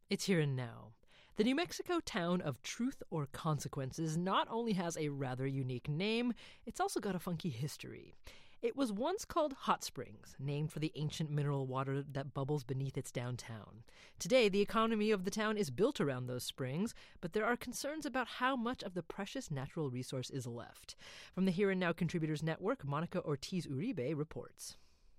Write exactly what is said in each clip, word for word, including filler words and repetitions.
It's here and now. The New Mexico town of Truth or Consequences not only has a rather unique name, it's also got a funky history. It was once called Hot Springs, named for the ancient mineral water that bubbles beneath its downtown. Today, the economy of the town is built around those springs, but there are concerns about how much of the precious natural resource is left. From the Here and Now Contributors Network, Monica Ortiz Uribe reports.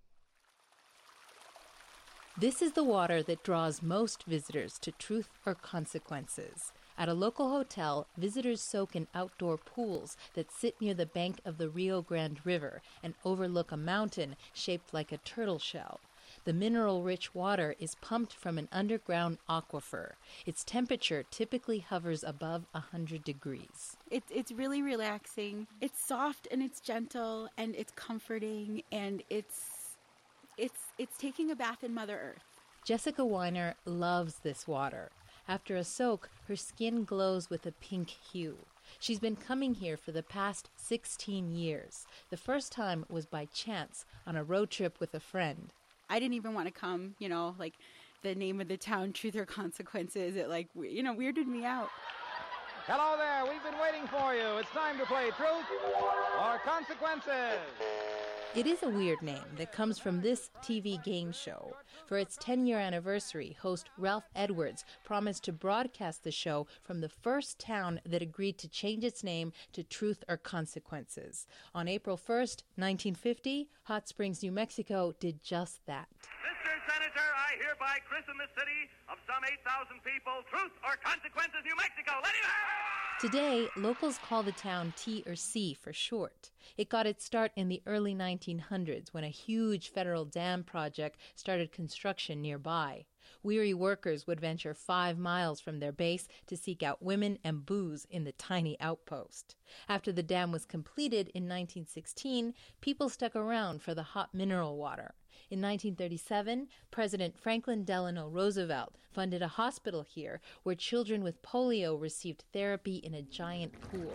This is the water that draws most visitors to Truth or Consequences. At a local hotel, visitors soak in outdoor pools that sit near the bank of the Rio Grande River and overlook a mountain shaped like a turtle shell. The mineral-rich water is pumped from an underground aquifer. Its temperature typically hovers above one hundred degrees. It, it's really relaxing. It's soft and it's gentle and it's comforting and it's It's it's taking a bath in Mother Earth. Jessica Weiner loves this water. After a soak, her skin glows with a pink hue. She's been coming here for the past sixteen years. The first time was by chance on a road trip with a friend. I didn't even want to come, you know, like the name of the town, Truth or Consequences, it like, you know, weirded me out. Hello there, we've been waiting for you. It's time to play Truth or Consequences. It is a weird name that comes from this T V game show. For its ten-year anniversary, host Ralph Edwards promised to broadcast the show from the first town that agreed to change its name to Truth or Consequences. On April first, nineteen fifty, Hot Springs, New Mexico did just that. Mister Senator, I hereby christen the city of some eight thousand people, Truth or Consequences, New Mexico. Let him have it! Today, locals call the town T or C for short. It got its start in the early nineteen hundreds when a huge federal dam project started construction nearby. Weary workers would venture five miles from their base to seek out women and booze in the tiny outpost. After the dam was completed in nineteen sixteen, people stuck around for the hot mineral water. In nineteen thirty-seven, President Franklin Delano Roosevelt funded a hospital here where children with polio received therapy in a giant pool.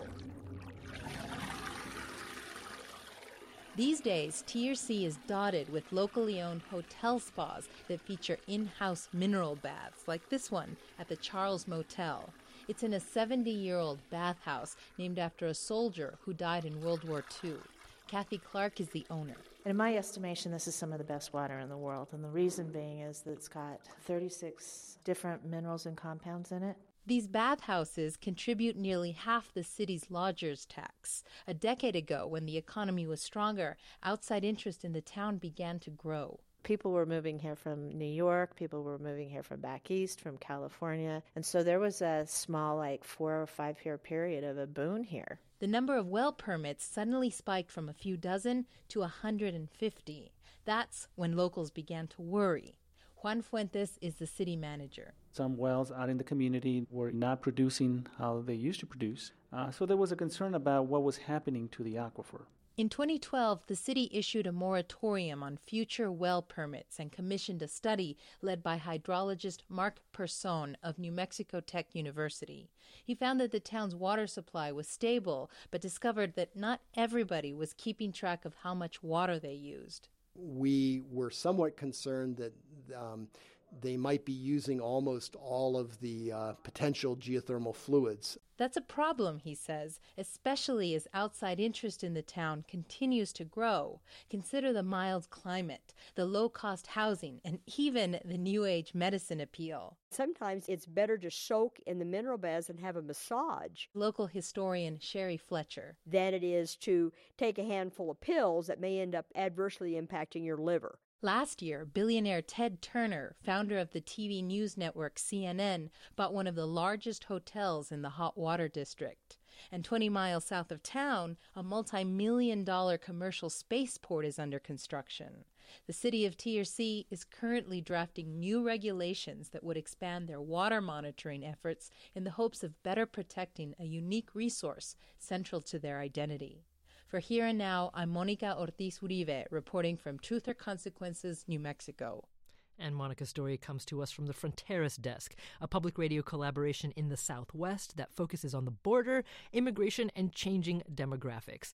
These days, T R C is dotted with locally owned hotel spas that feature in-house mineral baths, like this one at the Charles Motel. It's in a seventy-year-old bathhouse named after a soldier who died in World War Two. Kathy Clark is the owner. In my estimation, this is some of the best water in the world, and the reason being is that it's got thirty-six different minerals and compounds in it. These bathhouses contribute nearly half the city's lodgers' tax. A decade ago, when the economy was stronger, outside interest in the town began to grow. People were moving here from New York, people were moving here from back east, from California, and so there was a small, like, four or five year period of a boon here. The number of well permits suddenly spiked from a few dozen to one hundred fifty. That's when locals began to worry. Juan Fuentes is the city manager. Some wells out in the community were not producing how they used to produce. Uh, so there was a concern about what was happening to the aquifer. In twenty twelve, the city issued a moratorium on future well permits and commissioned a study led by hydrologist Mark Persone of New Mexico Tech University. He found that the town's water supply was stable, but discovered that not everybody was keeping track of how much water they used. We were somewhat concerned that um, they might be using almost all of the uh, potential geothermal fluids. That's a problem, he says, especially as outside interest in the town continues to grow. Consider the mild climate, the low-cost housing, and even the New Age medicine appeal. Sometimes it's better to soak in the mineral baths and have a massage. Local historian Sherry Fletcher. Than it is to take a handful of pills that may end up adversely impacting your liver. Last year, billionaire Ted Turner, founder of the T V news network C N N, bought one of the largest hotels in the hot water district. And twenty miles south of town, a multi-million dollar commercial spaceport is under construction. The city of T R C is currently drafting new regulations that would expand their water monitoring efforts in the hopes of better protecting a unique resource central to their identity. For Here and Now, I'm Monica Ortiz Uribe, reporting from Truth or Consequences, New Mexico. And Monica's story comes to us from the Fronteras Desk, a public radio collaboration in the Southwest that focuses on the border, immigration, and changing demographics.